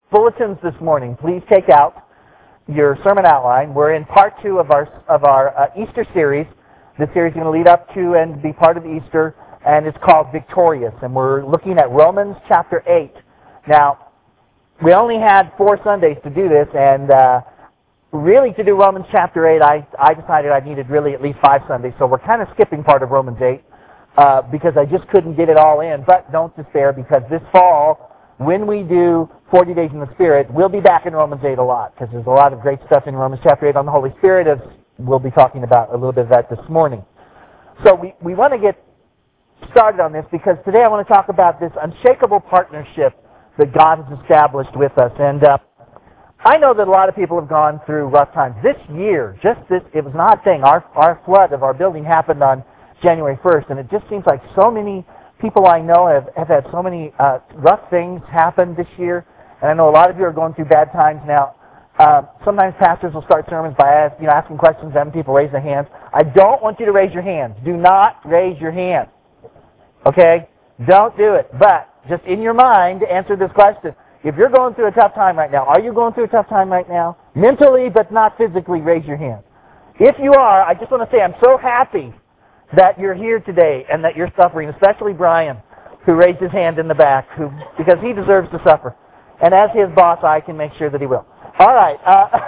bulletins this morning, please take out your sermon outline. We're in part 2 of our Easter series. This series is going to lead up to and be part of Easter, and it's called Victorious. And we're looking at Romans chapter 8. Now, we only had 4 Sundays to do this, and really to do Romans chapter 8, I decided I needed really at least 5 Sundays, so we're kind of skipping part of Romans 8 because I just couldn't get it all in. But don't despair, because this fall, when we do 40 Days in the Spirit, we'll be back in Romans 8 a lot, because there's a lot of great stuff in Romans chapter 8 on the Holy Spirit, as we'll be talking about a little bit of that this morning. So we want to get started on this, because today I want to talk about this unshakable partnership that God has established with us. And I know that a lot of people have gone through rough times. This year, it was an odd thing. Our flood of our building happened on January 1st, and it just seems like so many people I know have had so many rough things happen this year. And I know a lot of you are going through bad times now. Sometimes pastors will start sermons by asking questions, having people raise their hands. I don't want you to raise your hands. Do not raise your hands. Okay? Don't do it. But just in your mind, answer this question. If you're going through a tough time right now, are you going through a tough time right now? Mentally, but not physically, raise your hand. If you are, I just want to say I'm so happy that you're here today and that you're suffering, especially Brian, who raised his hand in the back, because he deserves to suffer. And as his boss, I can make sure that he will. All right.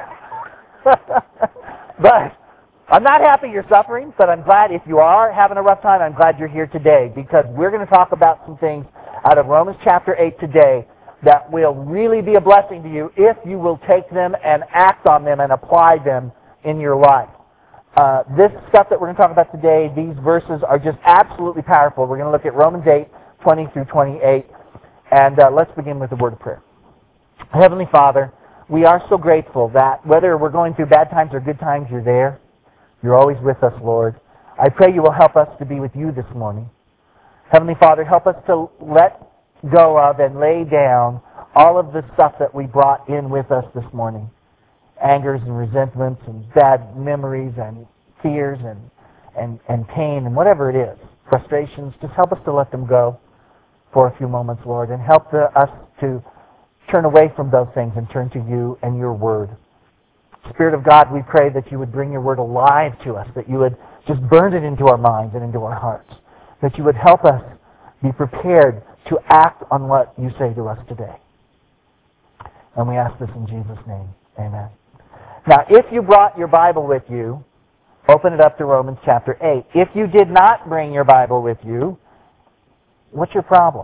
But I'm not happy you're suffering, but I'm glad if you are having a rough time, I'm glad you're here today, because we're going to talk about some things out of Romans chapter 8 today that will really be a blessing to you if you will take them and act on them and apply them in your life. This stuff that we're going to talk about today, these verses are just absolutely powerful. We're going to look at Romans 8, 20 through 28, and let's begin with a word of prayer. Heavenly Father, we are so grateful that whether we're going through bad times or good times, you're there. You're always with us, Lord. I pray you will help us to be with you this morning. Heavenly Father, help us to let go of and lay down all of the stuff that we brought in with us this morning. Angers and resentments and bad memories and fears and pain and whatever it is. Frustrations. Just help us to let them go for a few moments, Lord, and help us to turn away from those things and turn to you and your word. Spirit of God, we pray that you would bring your word alive to us, that you would just burn it into our minds and into our hearts, that you would help us be prepared to act on what you say to us today. And we ask this in Jesus' name. Amen. Now, if you brought your Bible with you, open it up to Romans chapter 8. If you did not bring your Bible with you, what's your problem?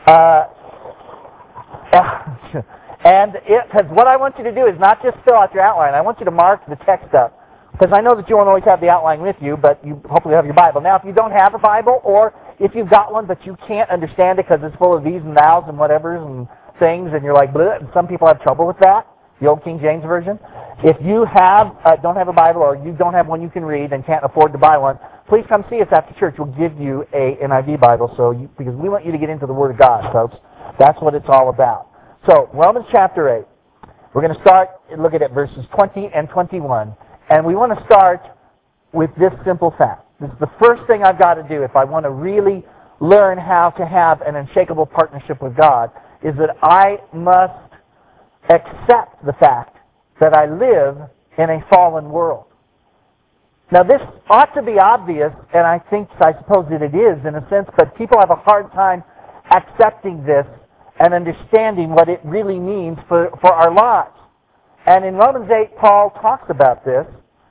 Because what I want you to do is not just fill out your outline. I want you to mark the text up. Because I know that you won't always have the outline with you, but you hopefully have your Bible. Now, if you don't have a Bible, or if you've got one but you can't understand it because it's full of these and thous and whatevers and things, and you're like, bleh, and some people have trouble with that, the old King James Version. If you don't have a Bible, or you don't have one you can read and can't afford to buy one, please come see us after church. We'll give you a NIV Bible, because we want you to get into the Word of God, folks. That's what it's all about. So, Romans chapter 8. We're going to start looking at verses 20 and 21. And we want to start with this simple fact. This is the first thing I've got to do if I want to really learn how to have an unshakable partnership with God, is that I must accept the fact that I live in a fallen world. Now, this ought to be obvious, and I suppose that it is in a sense, but people have a hard time accepting this and understanding what it really means for our lives. And in Romans 8, Paul talks about this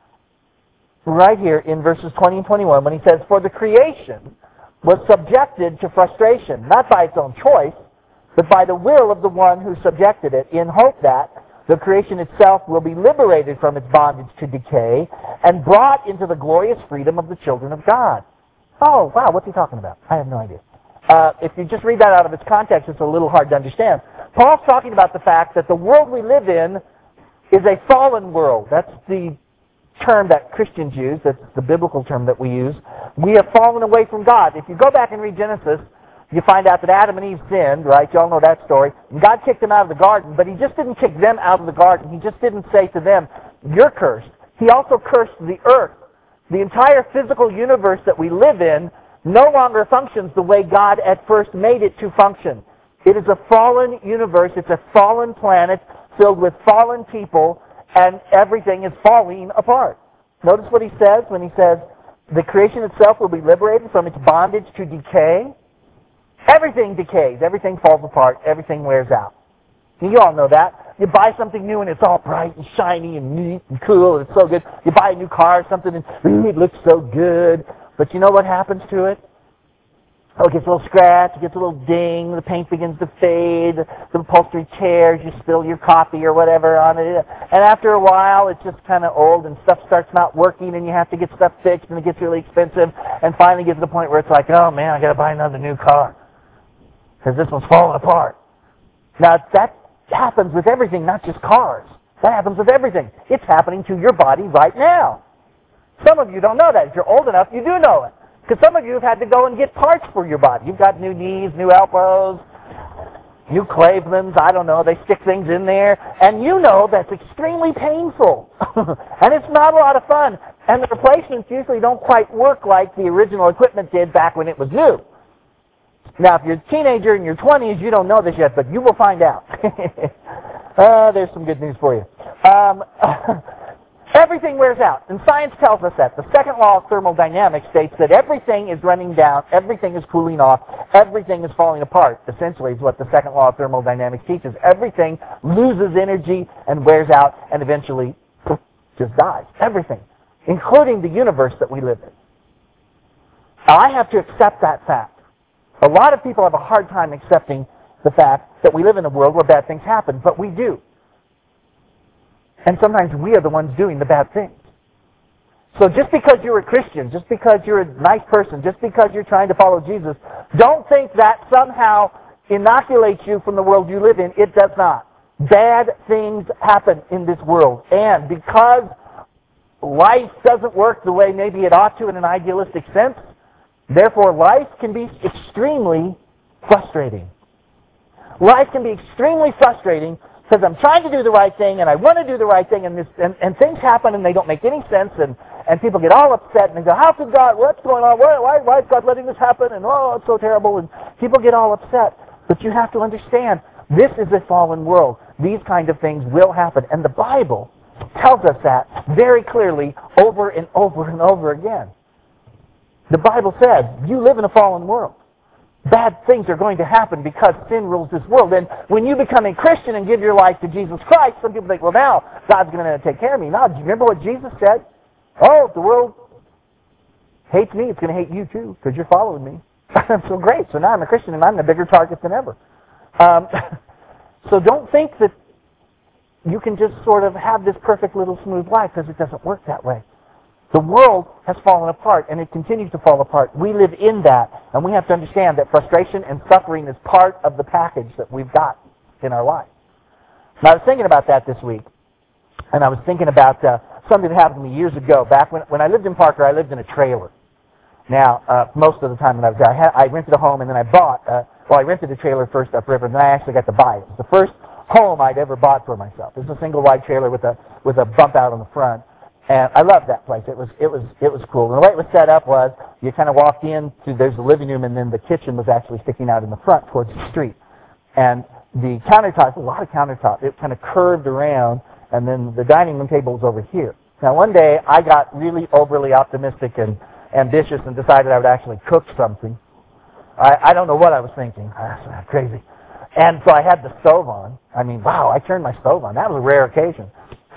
right here in verses 20 and 21 when he says, "For the creation was subjected to frustration, not by its own choice, but by the will of the one who subjected it, in hope that the creation itself will be liberated from its bondage to decay and brought into the glorious freedom of the children of God." Oh, wow, what's he talking about? I have no idea. If you just read that out of its context, it's a little hard to understand. Paul's talking about the fact that the world we live in is a fallen world. That's the term that Christians use. That's the biblical term that we use. We have fallen away from God. If you go back and read Genesis, you find out that Adam and Eve sinned, right? You all know that story. And God kicked them out of the garden, but He just didn't kick them out of the garden. He just didn't say to them, "You're cursed." He also cursed the earth. The entire physical universe that we live in no longer functions the way God at first made it to function. It is a fallen universe. It's a fallen planet filled with fallen people, and everything is falling apart. Notice what he says when he says the creation itself will be liberated from its bondage to decay. Everything decays. Everything falls apart. Everything wears out. You all know that. You buy something new and it's all bright and shiny and neat and cool and it's so good. You buy a new car or something and it looks so good. But you know what happens to it? Oh, it gets a little scratch, it gets a little ding, the paint begins to fade, the upholstery tears, you spill your coffee or whatever on it. And after a while, it's just kind of old and stuff starts not working and you have to get stuff fixed and it gets really expensive and finally gets to the point where it's like, oh man, I got to buy another new car because this one's falling apart. Now, that happens with everything, not just cars. That happens with everything. It's happening to your body right now. Some of you don't know that. If you're old enough, you do know it. Because some of you have had to go and get parts for your body. You've got new knees, new elbows, new Clevelands, I don't know. They stick things in there. And you know that's extremely painful. And it's not a lot of fun. And the replacements usually don't quite work like the original equipment did back when it was new. Now, if you're a teenager in your 20s, you don't know this yet, but you will find out. There's some good news for you. Everything wears out, and science tells us that. The second law of thermodynamics states that everything is running down, everything is cooling off, everything is falling apart, essentially is what the second law of thermodynamics teaches. Everything loses energy and wears out and eventually just dies. Everything, including the universe that we live in. Now, I have to accept that fact. A lot of people have a hard time accepting the fact that we live in a world where bad things happen, but we do. And sometimes we are the ones doing the bad things. So just because you're a Christian, just because you're a nice person, just because you're trying to follow Jesus, don't think that somehow inoculates you from the world you live in. It does not. Bad things happen in this world. And because life doesn't work the way maybe it ought to in an idealistic sense, therefore life can be extremely frustrating. Life can be extremely frustrating because I'm trying to do the right thing and I want to do the right thing and things happen and they don't make any sense and people get all upset and they go, how could God, what's going on, why is God letting this happen, and oh, it's so terrible, and people get all upset. But you have to understand, this is a fallen world. These kind of things will happen. And the Bible tells us that very clearly over and over and over again. The Bible says, you live in a fallen world. Bad things are going to happen because sin rules this world. And when you become a Christian and give your life to Jesus Christ, some people think, well, now God's going to take care of me. Now, do you remember what Jesus said? Oh, if the world hates me, it's going to hate you too because you're following me. So great. So now I'm a Christian and I'm a bigger target than ever. So don't think that you can just sort of have this perfect little smooth life because it doesn't work that way. The world has fallen apart, and it continues to fall apart. We live in that, and we have to understand that frustration and suffering is part of the package that we've got in our life. Now, I was thinking about that this week, and I was thinking about something that happened to me years ago. Back when I lived in Parker, I lived in a trailer. Now, most of the time when I was there, I rented a home, and then I rented a trailer first upriver, and then I actually got to buy it. It was the first home I'd ever bought for myself. It was a single-wide trailer with a bump out on the front. And I loved that place. It was cool. And the way it was set up was you kind of walked in, there's the living room, and then the kitchen was actually sticking out in the front towards the street. And the countertop, a lot of countertop, it kind of curved around, and then the dining room table was over here. Now one day I got really overly optimistic and ambitious and decided I would actually cook something. I don't know what I was thinking. That's crazy. And so I had the stove on. I mean, wow, I turned my stove on. That was a rare occasion.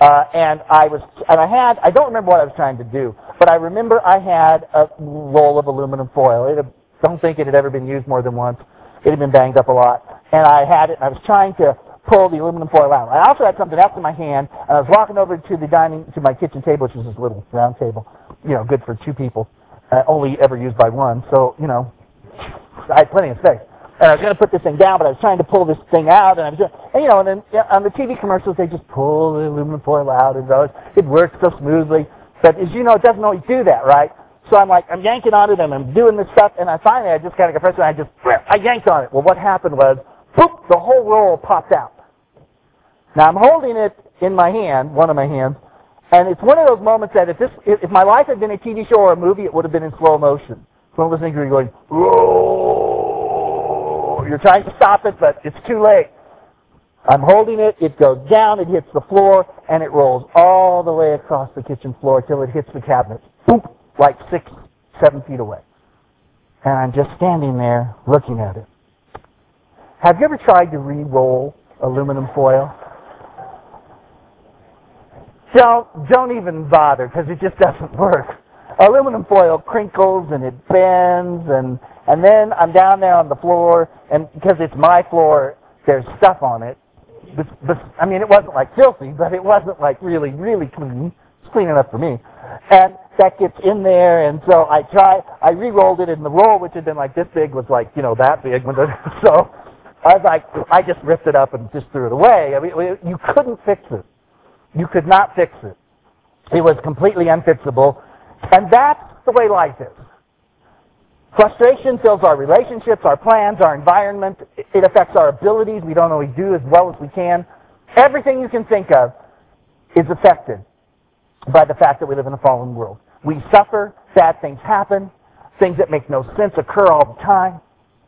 I don't remember what I was trying to do, but I remember I had a roll of aluminum foil. Don't think it had ever been used more than once. It had been banged up a lot. And I had it, and I was trying to pull the aluminum foil out. I also had something else in my hand, and I was walking over to my kitchen table, which was this little round table, good for two people, only ever used by one. So, I had plenty of space. And I was going to put this thing down, but I was trying to pull this thing out, and then on the TV commercials, they just pull the aluminum foil out, and it works so smoothly. But as you know, it doesn't always do that, right? So I'm yanking on it, and I'm doing this stuff, and I just kind of got pressed, and I yanked on it. Well, what happened was, boop, the whole roll popped out. Now I'm holding it in my hand, one of my hands, and it's one of those moments that if my life had been a TV show or a movie, it would have been in slow motion. One of those things where you're going, whoa. You're trying to stop it, but it's too late. I'm holding it, it goes down, it hits the floor, and it rolls all the way across the kitchen floor till it hits the cabinet. Boop, like 6, 7 feet away. And I'm just standing there looking at it. Have you ever tried to re-roll aluminum foil? Don't even bother, because it just doesn't work. Aluminum foil crinkles and it bends, and then I'm down there on the floor, and because it's my floor, there's stuff on it. I mean, it wasn't like filthy, but it wasn't like really, really clean. It's clean enough for me. And that gets in there, and so I re-rolled it, and the roll, which had been like this big, was like, that big. So I was like, I just ripped it up and just threw it away. I mean, you couldn't fix it. You could not fix it. It was completely unfixable. And that's the way life is. Frustration fills our relationships, our plans, our environment. It affects our abilities. We don't always do as well as we can. Everything you can think of is affected by the fact that we live in a fallen world. We suffer, bad things happen, things that make no sense occur all the time,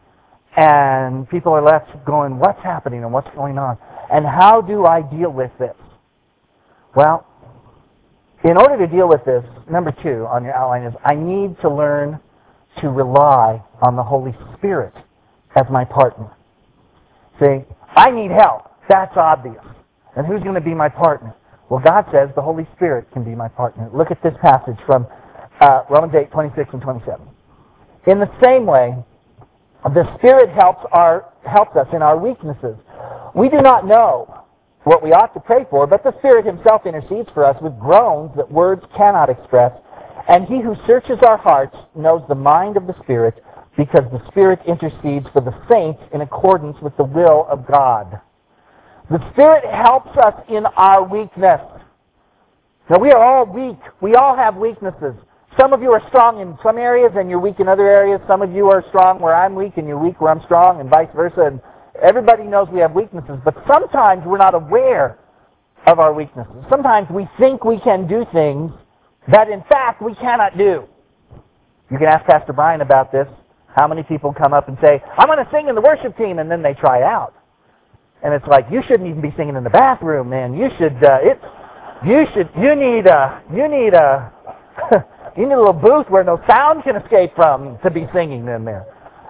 and people are left going, what's happening and what's going on? And how do I deal with this? Well, in order to deal with this, number 2 on your outline is I need to learn to rely on the Holy Spirit as my partner. See, I need help. That's obvious. And who's going to be my partner? Well, God says the Holy Spirit can be my partner. Look at this passage from Romans 8, 26 and 27. In the same way, the Spirit helps us in our weaknesses. We do not know what we ought to pray for, but the Spirit Himself intercedes for us with groans that words cannot express. And He who searches our hearts knows the mind of the Spirit, because the Spirit intercedes for the saints in accordance with the will of God. The Spirit helps us in our weakness. Now, we are all weak. We all have weaknesses. Some of you are strong in some areas and you're weak in other areas. Some of you are strong where I'm weak and you're weak where I'm strong, and vice versa. And everybody knows we have weaknesses, but sometimes we're not aware of our weaknesses. Sometimes we think we can do things that in fact we cannot do. You can ask Pastor Brian about this. How many people come up and say, I'm going to sing in the worship team, and then they try out. And it's like, you shouldn't even be singing in the bathroom, man. You need a little booth where no sound can escape from to be singing in there.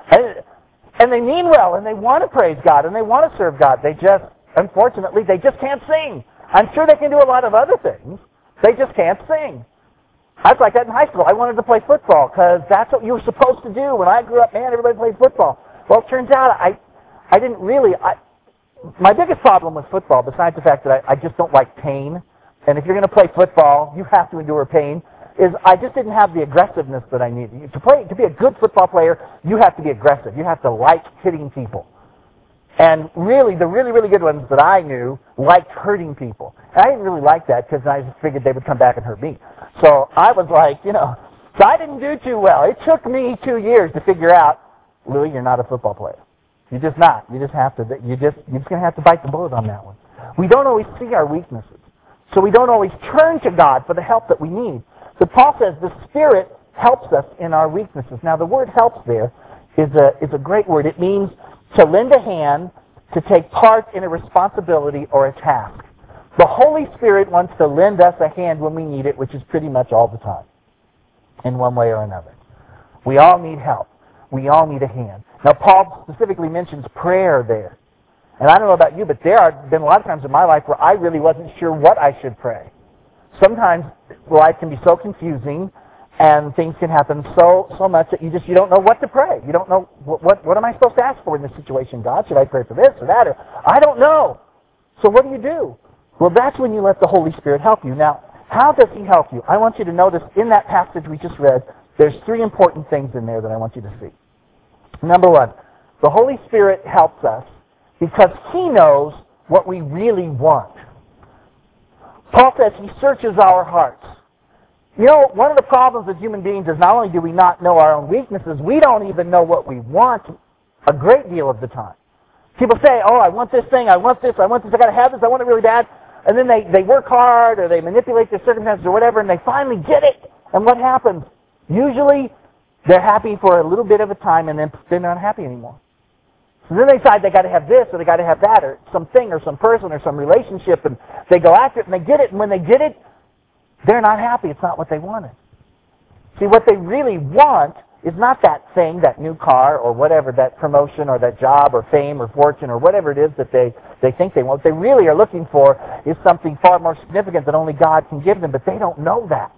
And they mean well, and they want to praise God, and they want to serve God. Unfortunately, they just can't sing. I'm sure they can do a lot of other things. They just can't sing. I was like that in high school. I wanted to play football because that's what you were supposed to do. When I grew up, man, everybody played football. Well, it turns out I didn't really. My biggest problem with football, besides the fact that I just don't like pain, and if you're going to play football, you have to endure pain, is I just didn't have the aggressiveness that I needed. To be a good football player, you have to be aggressive. You have to like hitting people. And really, the really, really good ones that I knew liked hurting people. And I didn't really like that because I just figured they would come back and hurt me. So I was like, so I didn't do too well. It took me 2 years to figure out, Louis, you're not a football player. You're just not. You're just going to have to bite the bullet on that one. We don't always see our weaknesses. So we don't always turn to God for the help that we need. But Paul says the Spirit helps us in our weaknesses. Now the word helps there is a great word. It means to lend a hand, to take part in a responsibility or a task. The Holy Spirit wants to lend us a hand when we need it, which is pretty much all the time, in one way or another. We all need help. We all need a hand. Now, Paul specifically mentions prayer there. And I don't know about you, but there have been a lot of times in my life where I really wasn't sure what I should pray. Sometimes life can be so confusing, and things can happen so much that you don't know what to pray. You don't know, what am I supposed to ask for in this situation, God? Should I pray for this or that? Or, I don't know. So what do? Well, that's when you let the Holy Spirit help you. Now, how does He help you? I want you to notice in that passage we just read, there's 3 important things in there that I want you to see. Number 1, the Holy Spirit helps us because He knows what we really want. Paul says He searches our hearts. One of the problems with human beings is not only do we not know our own weaknesses, we don't even know what we want a great deal of the time. People say, I want this thing, I want this, I got to have this, I want it really bad. And then they work hard or they manipulate their circumstances or whatever, and they finally get it. And what happens? Usually they're happy for a little bit of a time, and then they're not happy anymore. So then they decide they got to have this or they got to have that or something or some person or some relationship, and they go after it and they get it. And when they get it, they're not happy. It's not what they wanted. See, what they really want is not that thing, that new car or whatever, that promotion or that job or fame or fortune or whatever it is that they think they want. What they really are looking for is something far more significant that only God can give them, but they don't know that.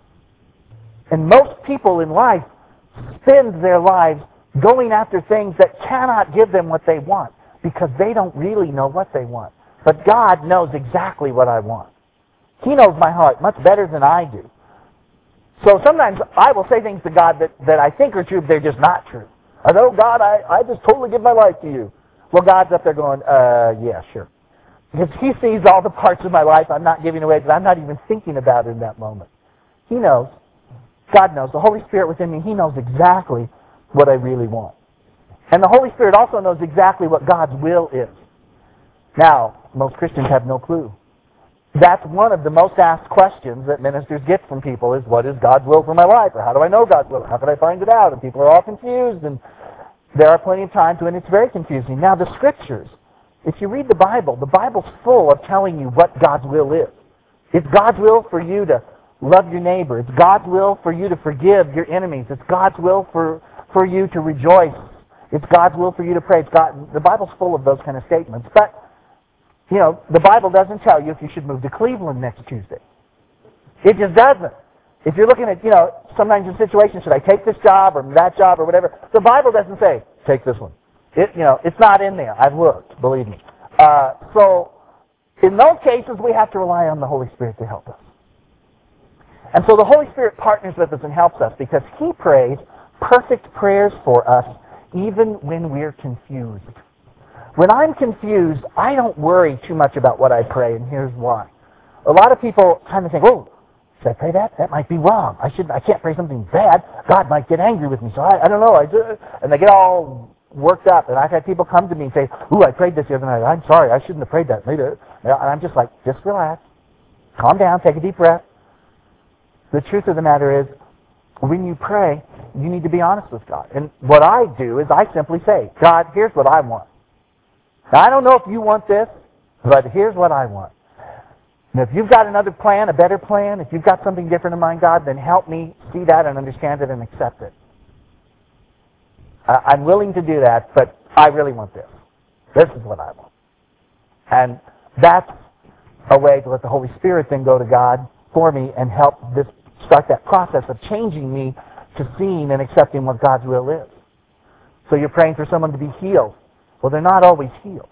And most people in life spend their lives going after things that cannot give them what they want because they don't really know what they want. But God knows exactly what I want. He knows my heart much better than I do. So sometimes I will say things to God that I think are true, but they're just not true. I know, God, I just totally give my life to you. Well, God's up there going, yeah, sure. Because He sees all the parts of my life I'm not giving away because I'm not even thinking about it in that moment. He knows. God knows. The Holy Spirit within me, He knows exactly what I really want. And the Holy Spirit also knows exactly what God's will is. Now, most Christians have no clue. That's one of the most asked questions that ministers get from people is, what is God's will for my life? Or how do I know God's will? How can I find it out? And people are all confused, and there are plenty of times when it's very confusing. Now, the Scriptures, if you read the Bible's full of telling you what God's will is. It's God's will for you to love your neighbor. It's God's will for you to forgive your enemies. It's God's will for you to rejoice. It's God's will for you to pray. The Bible's full of those kind of statements. But the Bible doesn't tell you if you should move to Cleveland next Tuesday. It just doesn't. If you're looking at, sometimes in situations, should I take this job or that job or whatever, the Bible doesn't say, take this one. It's not in there. I've looked, believe me. So, in those cases, we have to rely on the Holy Spirit to help us. And so the Holy Spirit partners with us and helps us because He prays perfect prayers for us even when we're confused. When I'm confused, I don't worry too much about what I pray, and here's why. A lot of people kind of think, oh, should I pray that? That might be wrong. I can't pray something bad. God might get angry with me, so I don't know. And they get all worked up, and I've had people come to me and say, ooh, I prayed this the other night. I'm sorry, I shouldn't have prayed that. And I'm just like, just relax. Calm down, take a deep breath. The truth of the matter is, when you pray, you need to be honest with God. And what I do is I simply say, God, here's what I want. Now, I don't know if you want this, but here's what I want. And if you've got another plan, a better plan, if you've got something different in mind, God, then help me see that and understand it and accept it. I'm willing to do that, but I really want this. This is what I want. And that's a way to let the Holy Spirit then go to God for me and help start that process of changing me to seeing and accepting what God's will is. So you're praying for someone to be healed. Well, they're not always healed.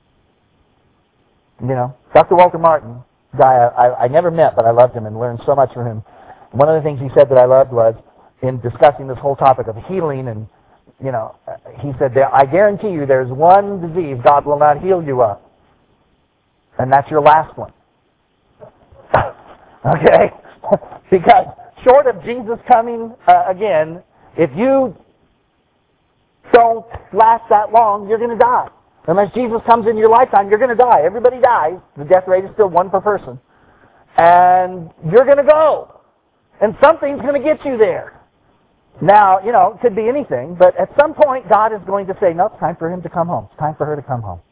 Dr. Walter Martin, guy I never met, but I loved him and learned so much from him. One of the things he said that I loved was, in discussing this whole topic of healing, and, he said, I guarantee you there's one disease God will not heal you of, and that's your last one. Okay? Because short of Jesus coming again, if you don't last that long, you're going to die. Unless Jesus comes in your lifetime, you're going to die. Everybody dies. The death rate is still 1 per person. And you're going to go. And something's going to get you there. Now, it could be anything, but at some point, God is going to say, no, it's time for him to come home. It's time for her to come home.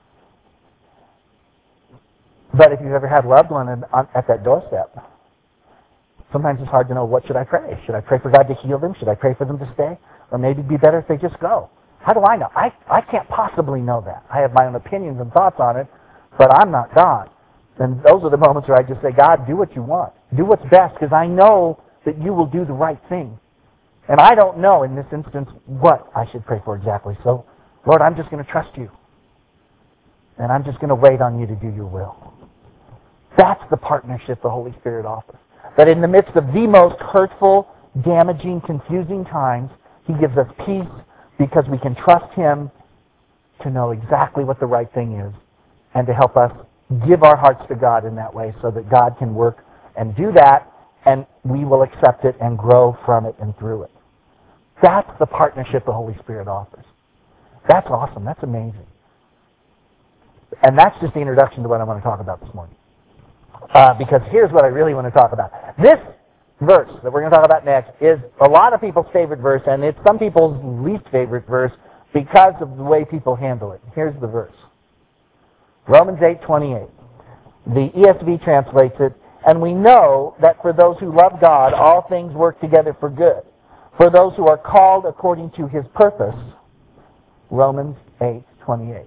But if you've ever had a loved one at that doorstep, sometimes it's hard to know, what should I pray? Should I pray for God to heal them? Should I pray for them to stay? Or maybe it'd be better if they just go. How do I know? I can't possibly know that. I have my own opinions and thoughts on it, but I'm not God. And those are the moments where I just say, God, do what you want. Do what's best, because I know that you will do the right thing. And I don't know in this instance what I should pray for exactly. So, Lord, I'm just going to trust you. And I'm just going to wait on you to do your will. That's the partnership the Holy Spirit offers. That in the midst of the most hurtful, damaging, confusing times, He gives us peace because we can trust Him to know exactly what the right thing is and to help us give our hearts to God in that way so that God can work and do that, and we will accept it and grow from it and through it. That's the partnership the Holy Spirit offers. That's awesome. That's amazing. And that's just the introduction to what I want to talk about this morning. Because here's what I really want to talk about. This verse that we're going to talk about next is a lot of people's favorite verse, and it's some people's least favorite verse because of the way people handle it. Here's the verse. Romans 8:28. The ESV translates it, and we know that for those who love God, all things work together for good. For those who are called according to His purpose. Romans 8:28.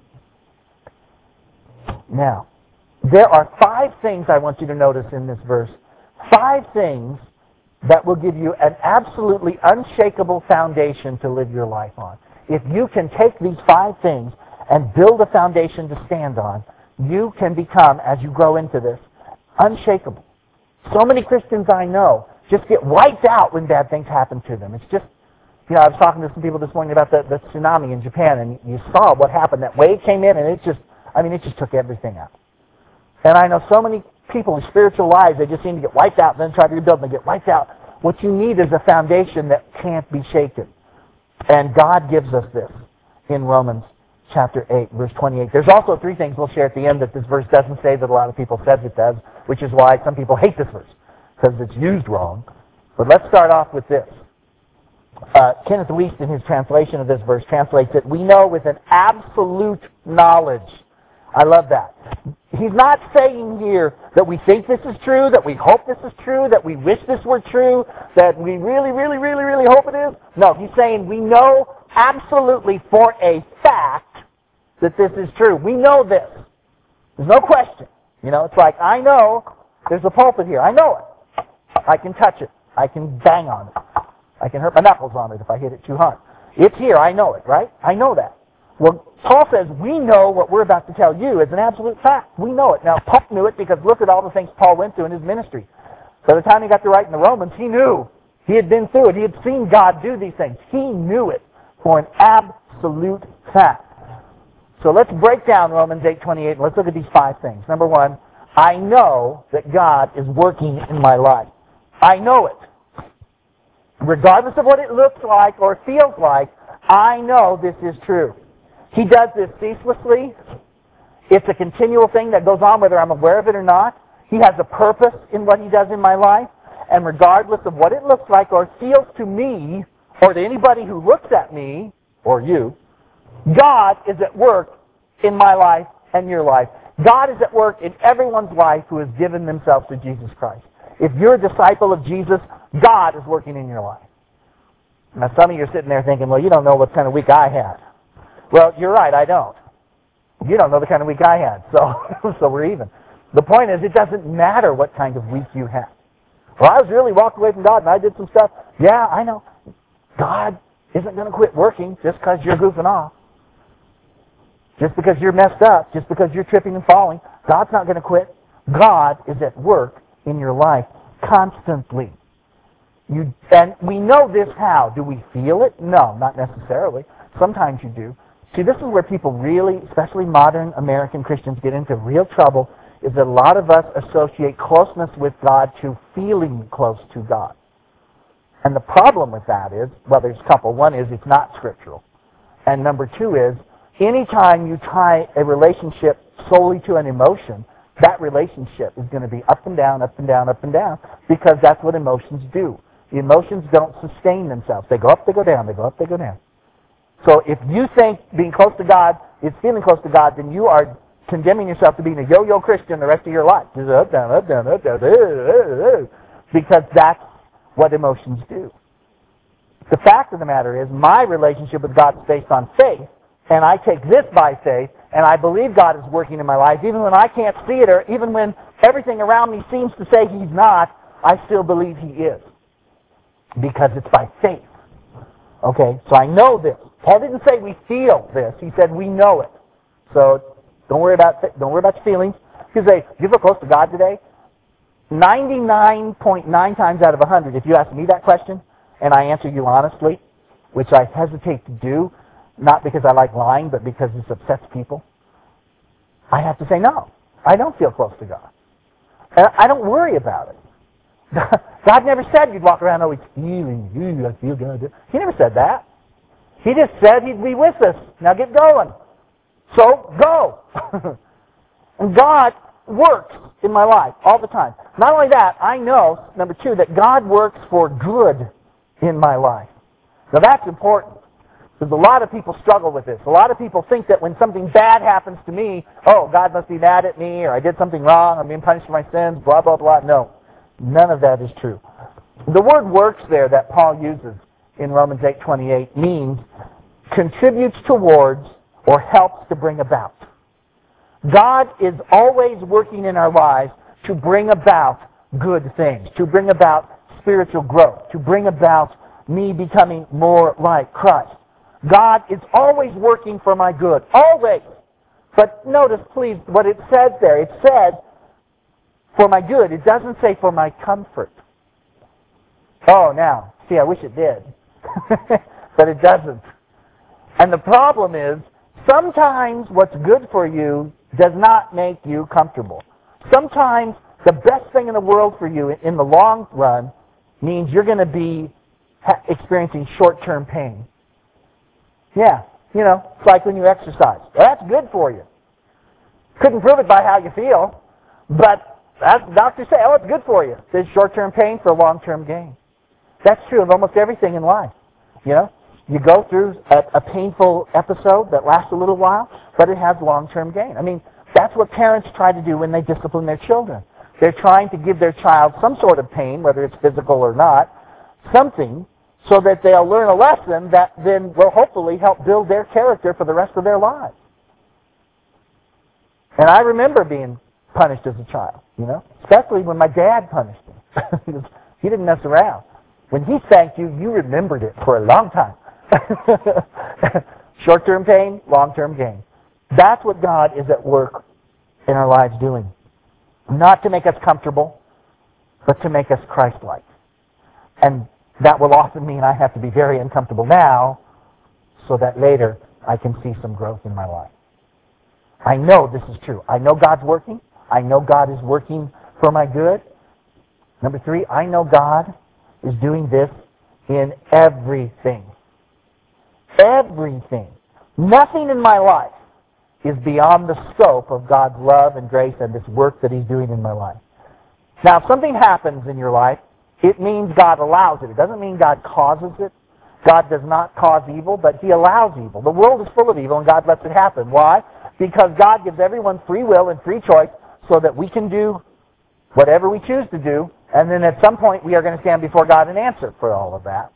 Now, there are 5 things I want you to notice in this verse. 5 things that will give you an absolutely unshakable foundation to live your life on. If you can take these 5 things and build a foundation to stand on, you can become, as you grow into this, unshakable. So many Christians I know just get wiped out when bad things happen to them. It's just, I was talking to some people this morning about the tsunami in Japan, and you saw what happened. That wave came in, and it just took everything out. And I know so many people in spiritual lives, they just seem to get wiped out and then try to rebuild and they get wiped out. What you need is a foundation that can't be shaken. And God gives us this in Romans chapter 8, verse 28. There's also 3 things we'll share at the end that this verse doesn't say that a lot of people says it does, which is why some people hate this verse, because it's used wrong. But let's start off with this. Kenneth Wuest, in his translation of this verse, translates it, we know with an absolute knowledge. I love that. He's not saying here that we think this is true, that we hope this is true, that we wish this were true, that we really, really, really, really hope it is. No, he's saying we know absolutely for a fact that this is true. We know this. There's no question. It's like, I know there's a pulpit here. I know it. I can touch it. I can bang on it. I can hurt my knuckles on it if I hit it too hard. It's here. I know it, right? I know that. Well, Paul says we know what we're about to tell you is an absolute fact. We know it. Now, Paul knew it because look at all the things Paul went through in his ministry. By the time he got to writing the Romans, he knew. He had been through it. He had seen God do these things. He knew it for an absolute fact. So let's break down Romans 8:28 and let's look at these 5 things. Number 1, I know that God is working in my life. I know it. Regardless of what it looks like or feels like, I know this is true. He does this ceaselessly. It's a continual thing that goes on whether I'm aware of it or not. He has a purpose in what He does in my life. And regardless of what it looks like or feels to me, or to anybody who looks at me, or you, God is at work in my life and your life. God is at work in everyone's life who has given themselves to Jesus Christ. If you're a disciple of Jesus, God is working in your life. Now some of you are sitting there thinking, well, you don't know what kind of week I had. Well, you're right, I don't. You don't know the kind of week I had, so we're even. The point is, it doesn't matter what kind of week you had. Well, I was really walked away from God and I did some stuff. Yeah, I know. God isn't going to quit working just because you're goofing off. Just because you're messed up, just because you're tripping and falling, God's not going to quit. God is at work in your life constantly. And we know this how? Do we feel it? No, not necessarily. Sometimes you do. See, this is where people really, especially modern American Christians, get into real trouble, is that a lot of us associate closeness with God to feeling close to God. And the problem with that is, well, there's a couple. One is it's not scriptural. And number 2 is, anytime you tie a relationship solely to an emotion, that relationship is going to be up and down, up and down, up and down, because that's what emotions do. The emotions don't sustain themselves. They go up, they go down, they go up, they go down. So if you think being close to God is feeling close to God, then you are condemning yourself to being a yo-yo Christian the rest of your life. Just up, down, up, down, up, down, because that's what emotions do. The fact of the matter is, my relationship with God is based on faith, and I take this by faith, and I believe God is working in my life, even when I can't see it, or even when everything around me seems to say He's not, I still believe He is. Because it's by faith. Okay, so I know this. Paul didn't say we feel this. He said we know it. So don't worry about your feelings. You say, you feel close to God today? 99.9 times out of 100, if you ask me that question, and I answer you honestly, which I hesitate to do, not because I like lying, but because this upsets people, I have to say no. I don't feel close to God. And I don't worry about it. God never said you'd walk around always feeling, I feel good. He never said that. He just said He'd be with us. Now get going. So go. And God works in my life all the time. Not only that, I know, number 2, that God works for good in my life. Now that's important. Because a lot of people struggle with this. A lot of people think that when something bad happens to me, oh, God must be mad at me, or I did something wrong, I'm being punished for my sins, blah, blah, blah. No, none of that is true. The word works there that Paul uses in Romans 8:28 means contributes towards or helps to bring about. God is always working in our lives to bring about good things, to bring about spiritual growth, to bring about me becoming more like Christ. God is always working for my good, always. But notice, please, what it says there. It said for my good. It doesn't say for my comfort. Oh, now, see, I wish it did. But it doesn't. And the problem is, sometimes what's good for you does not make you comfortable. Sometimes the best thing in the world for you in the long run means you're going to be experiencing short-term pain. Yeah, it's like when you exercise. Well, that's good for you. Couldn't prove it by how you feel, but doctors say, oh, it's good for you. There's short-term pain for long-term gain. That's true of almost everything in life. You go through a painful episode that lasts a little while, but it has long-term gain. I mean, that's what parents try to do when they discipline their children. They're trying to give their child some sort of pain, whether it's physical or not, something, so that they'll learn a lesson that then will hopefully help build their character for the rest of their lives. And I remember being punished as a child, especially when my dad punished me. He didn't mess around. When he thanked you, you remembered it for a long time. Short-term pain, long-term gain. That's what God is at work in our lives doing. Not to make us comfortable, but to make us Christ-like. And that will often mean I have to be very uncomfortable now so that later I can see some growth in my life. I know this is true. I know God's working. I know God is working for my good. Number 3, I know God is doing this in everything. Everything. Nothing in my life is beyond the scope of God's love and grace and this work that He's doing in my life. Now, if something happens in your life, it means God allows it. It doesn't mean God causes it. God does not cause evil, but He allows evil. The world is full of evil, and God lets it happen. Why? Because God gives everyone free will and free choice so that we can do whatever we choose to do, and then at some point we are going to stand before God and answer for all of that.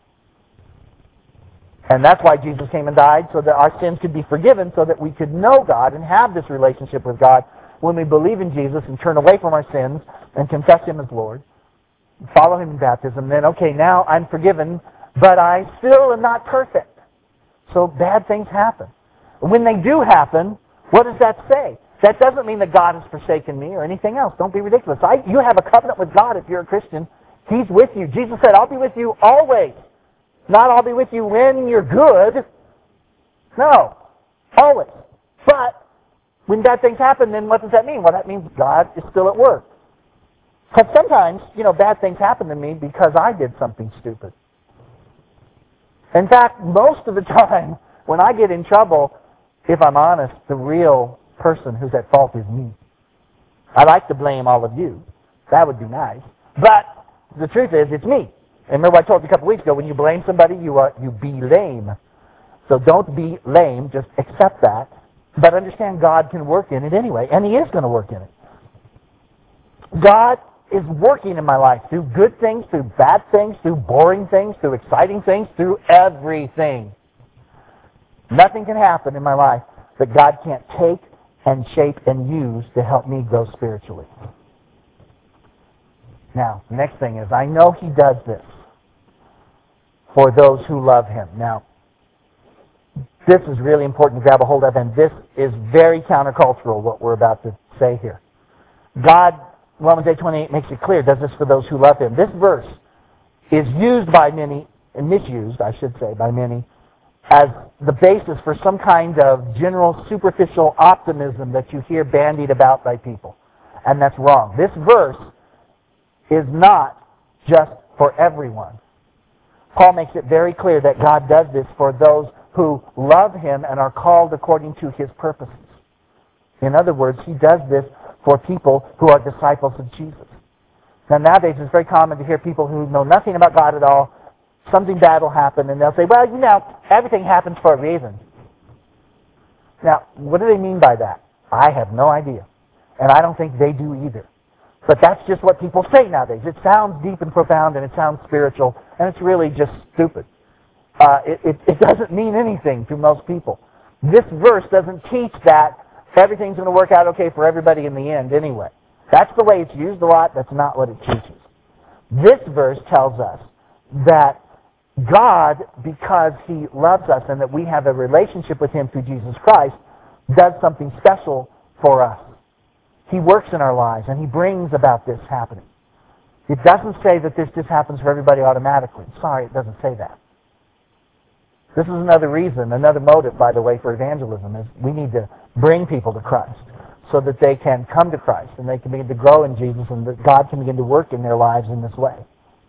And that's why Jesus came and died, so that our sins could be forgiven, so that we could know God and have this relationship with God when we believe in Jesus and turn away from our sins and confess Him as Lord, follow Him in baptism. Then, okay, now I'm forgiven, but I still am not perfect. So bad things happen. When they do happen, what does that say? That doesn't mean that God has forsaken me or anything else. Don't be ridiculous. You have a covenant with God if you're a Christian. He's with you. Jesus said, I'll be with you always. Not I'll be with you when you're good. No. Always. But when bad things happen, then what does that mean? Well, that means God is still at work. Because sometimes, bad things happen to me because I did something stupid. In fact, most of the time, when I get in trouble, if I'm honest, the real person who's at fault is me. I like to blame all of you. That would be nice. But the truth is, it's me. And remember I told you a couple weeks ago, when you blame somebody, you be lame. So don't be lame, just accept that. But understand God can work in it anyway, and He is going to work in it. God is working in my life through good things, through bad things, through boring things, through exciting things, through everything. Nothing can happen in my life that God can't take and shape and use to help me grow spiritually. Now, the next thing is, I know He does this for those who love Him. Now, this is really important to grab a hold of, and this is very countercultural, what we're about to say here. God, Romans 8:28 makes it clear, does this for those who love Him. This verse is used by many, and misused, I should say, by many, as the basis for some kind of general superficial optimism that you hear bandied about by people. And that's wrong. This verse is not just for everyone. Paul makes it very clear that God does this for those who love Him and are called according to His purposes. In other words, He does this for people who are disciples of Jesus. Now nowadays it's very common to hear people who know nothing about God at all something bad will happen, and they'll say, well, everything happens for a reason. Now, what do they mean by that? I have no idea. And I don't think they do either. But that's just what people say nowadays. It sounds deep and profound, and it sounds spiritual, and it's really just stupid. It doesn't mean anything to most people. This verse doesn't teach that everything's going to work out okay for everybody in the end anyway. That's the way it's used a lot. That's not what it teaches. This verse tells us that God, because He loves us and that we have a relationship with Him through Jesus Christ, does something special for us. He works in our lives and He brings about this happening. It doesn't say that this just happens for everybody automatically. Sorry, it doesn't say that. This is another reason, another motive, by the way, for evangelism, is we need to bring people to Christ so that they can come to Christ and they can begin to grow in Jesus and that God can begin to work in their lives in this way.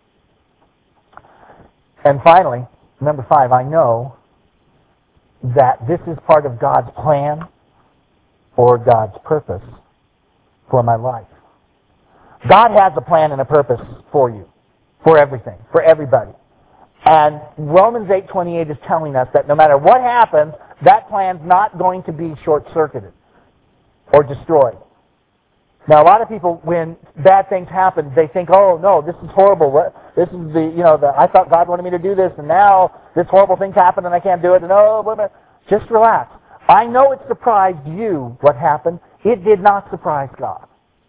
And finally, number 5, I know that this is part of God's plan or God's purpose for my life. God has a plan and a purpose for you, for everything, for everybody. And Romans 8:28 is telling us that no matter what happens, that plan's not going to be short-circuited or destroyed. Now, a lot of people, when bad things happen, they think, oh, no, this is horrible. This is I thought God wanted me to do this, and now this horrible thing's happened, and I can't do it, and just relax. I know it surprised you what happened. It did not surprise God.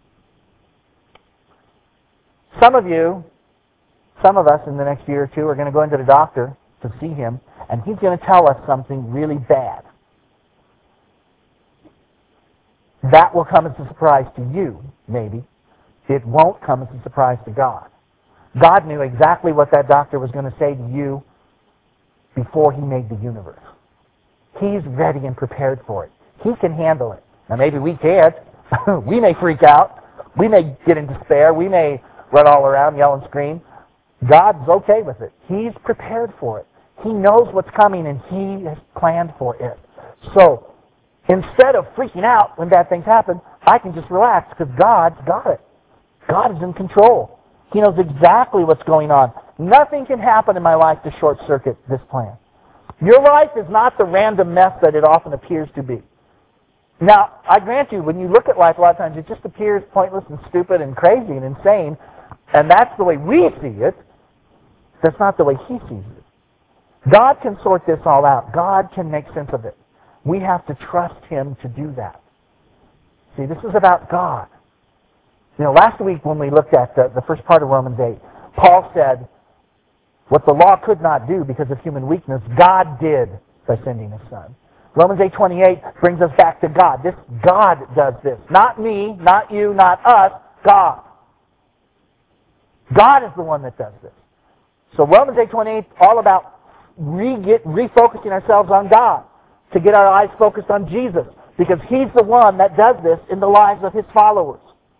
Some of us in the next year or two are going to go into the doctor to see him, and he's going to tell us something really bad. That will come as a surprise to you, maybe. It won't come as a surprise to God. God knew exactly what that doctor was going to say to you before He made the universe. He's ready and prepared for it. He can handle it. Now, maybe we can't. We may freak out. We may get in despair. We may run all around, yell and scream. God's okay with it. He's prepared for it. He knows what's coming, and He has planned for it. So, instead of freaking out when bad things happen, I can just relax because God's got it. God is in control. He knows exactly what's going on. Nothing can happen in my life to short-circuit this plan. Your life is not the random mess that it often appears to be. Now, I grant you, when you look at life, a lot of times it just appears pointless and stupid and crazy and insane, and that's the way we see it. That's not the way He sees it. God can sort this all out. God can make sense of it. We have to trust Him to do that. See, this is about God. Last week when we looked at the first part of Romans 8, Paul said, what the law could not do because of human weakness, God did by sending His Son. Romans 8:28 brings us back to God. God does this. Not me, not you, not us, God. God is the one that does this. So Romans 8:28 all about refocusing ourselves on God, to get our eyes focused on Jesus, because He's the one that does this in the lives of His followers.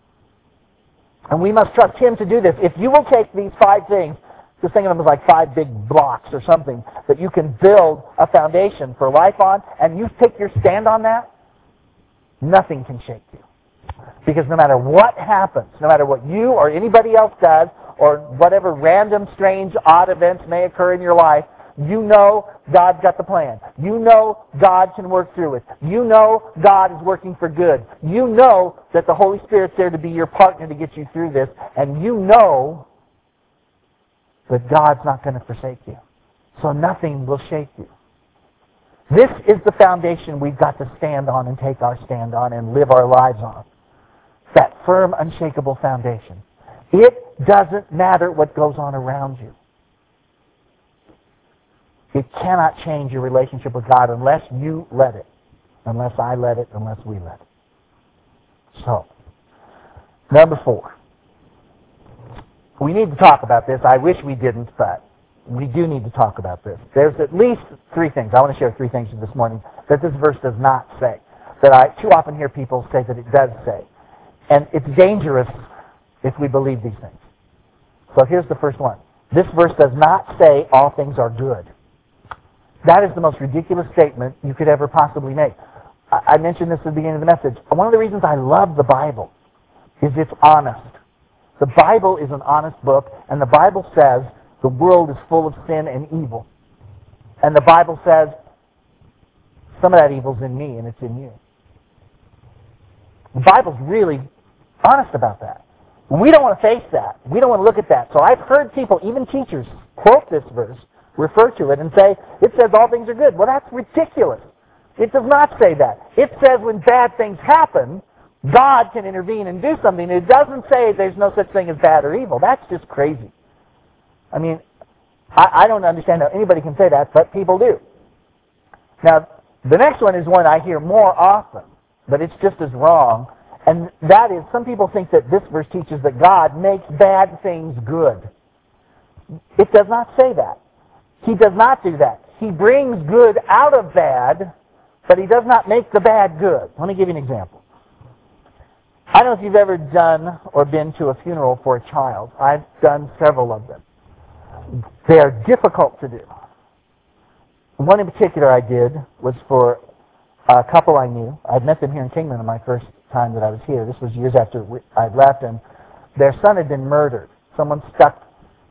And we must trust Him to do this. If you will take these 5 things, just think of them as like 5 big blocks or something, that you can build a foundation for life on, and you take your stand on that, nothing can shake you. Because no matter what happens, no matter what you or anybody else does, or whatever random, strange, odd events may occur in your life, you know God's got the plan. You know God can work through it. You know God is working for good. You know that the Holy Spirit's there to be your partner to get you through this. And you know that God's not going to forsake you. So nothing will shake you. This is the foundation we've got to stand on and take our stand on and live our lives on. That firm, unshakable foundation. It doesn't matter what goes on around you. It cannot change your relationship with God unless you let it. Unless I let it, unless we let it. So, number 4. We need to talk about this. I wish we didn't, but we do need to talk about this. There's at least 3 things. I want to share 3 things this morning that this verse does not say. That I too often hear people say that it does say. And it's dangerous if we believe these things. So here's the first one. This verse does not say all things are good. That is the most ridiculous statement you could ever possibly make. I mentioned this at the beginning of the message. One of the reasons I love the Bible is it's honest. The Bible is an honest book, and the Bible says The world is full of sin and evil. And the Bible says, some of that evil's in me and it's in you. The Bible's really honest about that. We don't want to face that. We don't want to look at that. So I've heard people, even teachers, quote this verse, refer to it and say, it says all things are good. Well, that's ridiculous. It does not say that. It says when bad things happen, God can intervene and do something. It doesn't say there's no such thing as bad or evil. That's just crazy. I mean, I don't understand how anybody can say that, but people do. Now, the next one is one I hear more often, but it's just as wrong. And that is, some people think that this verse teaches that God makes bad things good. It does not say that. He does not do that. He brings good out of bad, but He does not make the bad good. Let me give you an example. I don't know if you've ever done or been to a funeral for a child. I've done several of them. They are difficult to do. One in particular I did was for a couple I knew. I'd met them here in Kingman on my first time that I was here. This was years after I'd left, and their son had been murdered. Someone stuck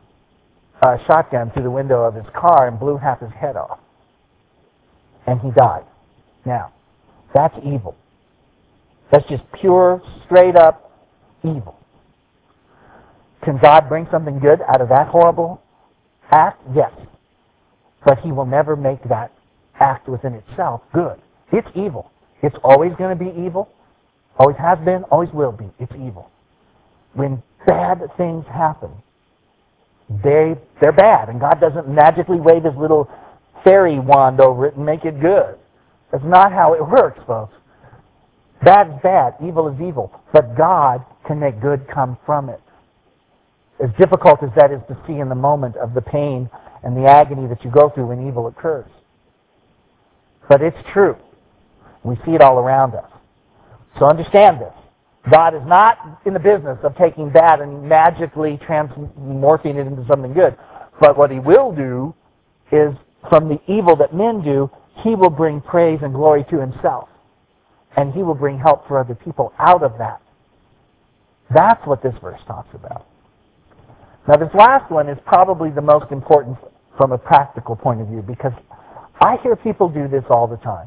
a shotgun through the window of his car and blew half his head off. And he died. Now, that's evil. That's just pure, straight up evil. Can God bring something good out of that horrible act? Yes. But He will never make that act within itself good. It's evil. It's always going to be evil. Always has been, always will be. It's evil. When bad things happen, they're bad, and God doesn't magically wave His little fairy wand over it and make it good. That's not how it works, folks. Bad is bad, evil is evil, but God can make good come from it. As difficult as that is to see in the moment of the pain and the agony that you go through when evil occurs. But it's true. We see it all around us. So understand this. God is not in the business of taking bad and magically morphing it into something good. But what He will do is, from the evil that men do, He will bring praise and glory to Himself. And He will bring help for other people out of that. That's what this verse talks about. Now, this last one is probably the most important from a practical point of view, because I hear people do this all the time.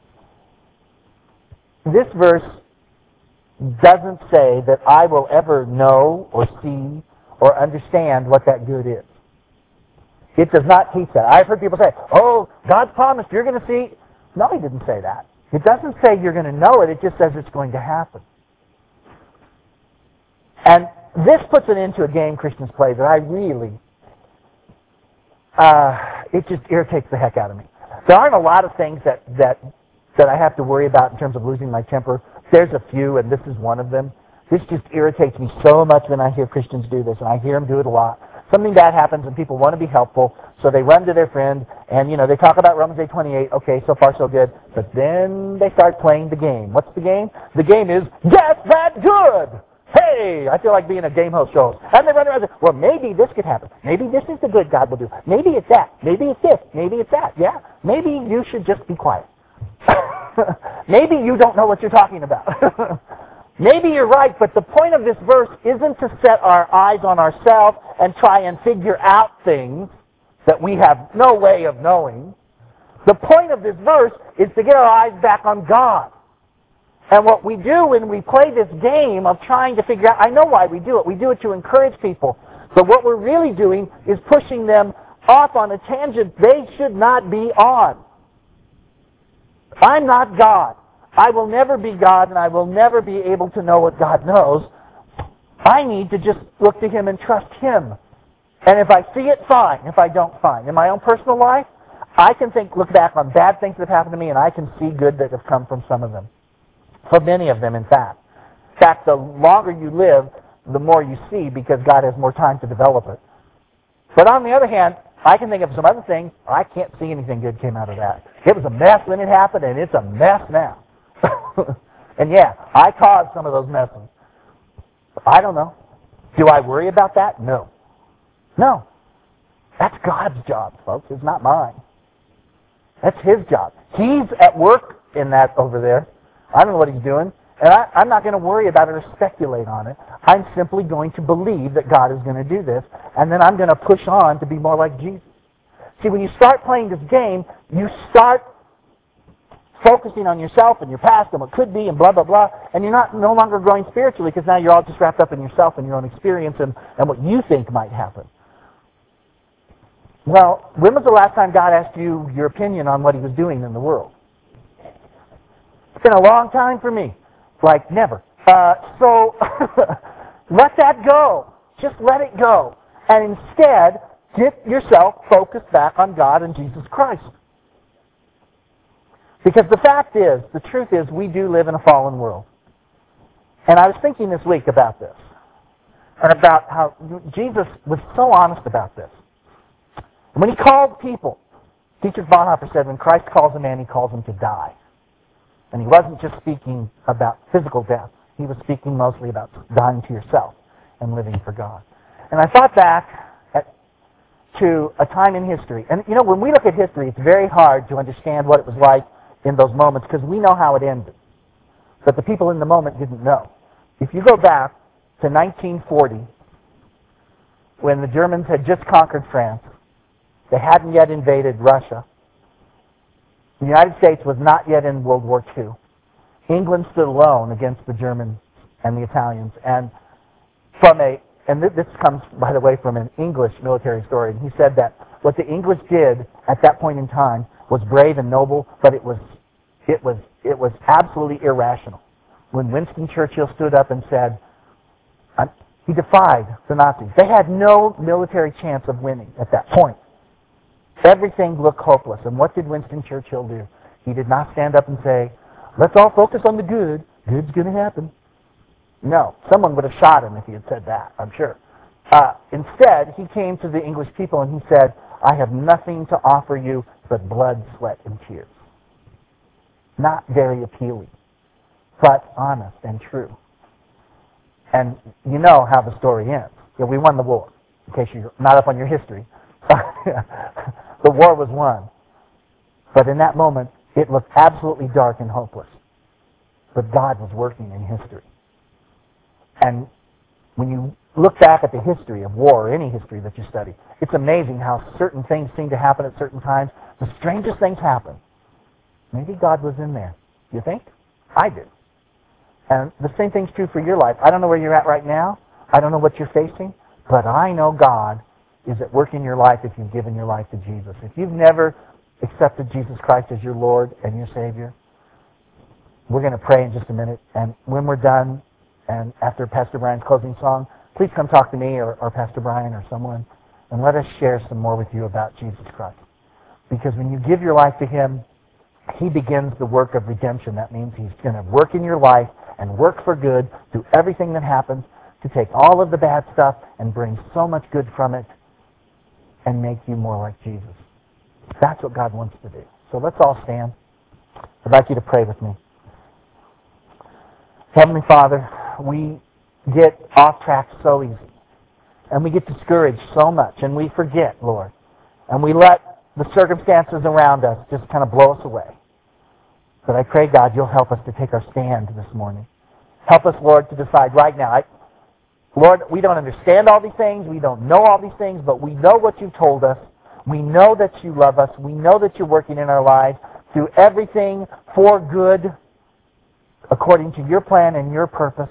This verse doesn't say that I will ever know or see or understand what that good is. It does not teach that. I've heard people say, oh, God promised you're going to see. No, He didn't say that. It doesn't say you're going to know it. It just says it's going to happen. And this puts it into a game Christians play that I really, it just irritates the heck out of me. There aren't a lot of things that I have to worry about in terms of losing my temper. There's a few, and this is one of them. This just irritates me so much when I hear Christians do this, and I hear them do it a lot. Something bad happens, and people want to be helpful, so they run to their friend, and, they talk about Romans 8:28. Okay, so far so good. But then they start playing the game. What's the game? The game is, guess that good! Hey, I feel like being a game host show. And they run around and say, well, maybe this could happen. Maybe this is the good God will do. Maybe it's that. Maybe it's this. Maybe it's that. Yeah? Maybe you should just be quiet. Maybe you don't know what you're talking about. Maybe you're right, but the point of this verse isn't to set our eyes on ourselves and try and figure out things that we have no way of knowing. The point of this verse is to get our eyes back on God. And what we do when we play this game of trying to figure out, I know why we do it. We do it to encourage people. But what we're really doing is pushing them off on a tangent they should not be on. I'm not God. I will never be God, and I will never be able to know what God knows. I need to just look to Him and trust Him. And if I see it, fine. If I don't, fine. In my own personal life, I can look back on bad things that have happened to me, and I can see good that have come from some of them. For many of them, in fact. In fact, the longer you live, the more you see, because God has more time to develop it. But on the other hand, I can think of some other things. I can't see anything good came out of that. It was a mess when it happened, and it's a mess now. And yeah, I caused some of those messes. I don't know. Do I worry about that? No. No. That's God's job, folks. It's not mine. That's His job. He's at work in that over there. I don't know what He's doing. And I'm not going to worry about it or speculate on it. I'm simply going to believe that God is going to do this, and then I'm going to push on to be more like Jesus. See, when you start playing this game, you start focusing on yourself and your past and what could be and blah, blah, blah, and you're no longer growing spiritually because now you're all just wrapped up in yourself and your own experience and what you think might happen. Well, when was the last time God asked you your opinion on what He was doing in the world? It's been a long time for me. Like never. So let that go. Just let it go. And instead, get yourself focused back on God and Jesus Christ. Because the fact is, the truth is, we do live in a fallen world. And I was thinking this week about this. And about how Jesus was so honest about this. When He called people, Dietrich Bonhoeffer said, when Christ calls a man, He calls him to die. And He wasn't just speaking about physical death. He was speaking mostly about dying to yourself and living for God. And I thought back to a time in history. And you know, when we look at history, it's very hard to understand what it was like in those moments because we know how it ended. But the people in the moment didn't know. If you go back to 1940, when the Germans had just conquered France, they hadn't yet invaded Russia. The United States was not yet in World War II. England stood alone against the Germans and the Italians. And this comes, by the way, from an English military historian. He said that what the English did at that point in time was brave and noble, but it was absolutely irrational. When Winston Churchill stood up and said, he defied the Nazis. They had no military chance of winning at that point. Everything looked hopeless. And what did Winston Churchill do? He did not stand up and say, let's all focus on the good. Good's going to happen. No. Someone would have shot him if he had said that, I'm sure. Instead, he came to the English people and he said, I have nothing to offer you but blood, sweat, and tears. Not very appealing, but honest and true. And you know how the story ends. Yeah, we won the war, in case you're not up on your history. The war was won. But in that moment, it looked absolutely dark and hopeless. But God was working in history. And when you look back at the history of war, or any history that you study, it's amazing how certain things seem to happen at certain times. The strangest things happen. Maybe God was in there. You think? I do. And the same thing's true for your life. I don't know where you're at right now. I don't know what you're facing. But I know God is at work in your life if you've given your life to Jesus. If you've never accepted Jesus Christ as your Lord and your Savior, we're going to pray in just a minute. And when we're done, and after Pastor Brian's closing song, please come talk to me or Pastor Brian or someone, and let us share some more with you about Jesus Christ. Because when you give your life to Him, He begins the work of redemption. That means He's going to work in your life and work for good through everything that happens to take all of the bad stuff and bring so much good from it and make you more like Jesus. That's what God wants to do. So let's all stand. I'd like you to pray with me. Heavenly Father, we get off track so easy. And we get discouraged so much. And we forget, Lord. And we let the circumstances around us just kind of blow us away. But I pray, God, you'll help us to take our stand this morning. Help us, Lord, to decide right now. Lord, we don't understand all these things. We don't know all these things. But we know what you've told us. We know that you love us. We know that you're working in our lives through everything for good according to your plan and your purpose.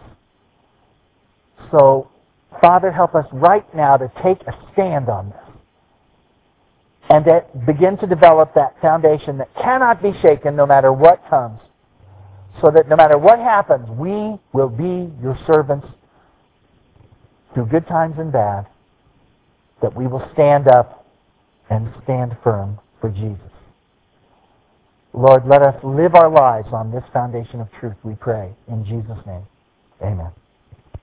So, Father, help us right now to take a stand on this and to begin to develop that foundation that cannot be shaken no matter what comes, so that no matter what happens, we will be your servants through good times and bad, that we will stand up and stand firm for Jesus. Lord, let us live our lives on this foundation of truth, we pray. In Jesus' name, amen.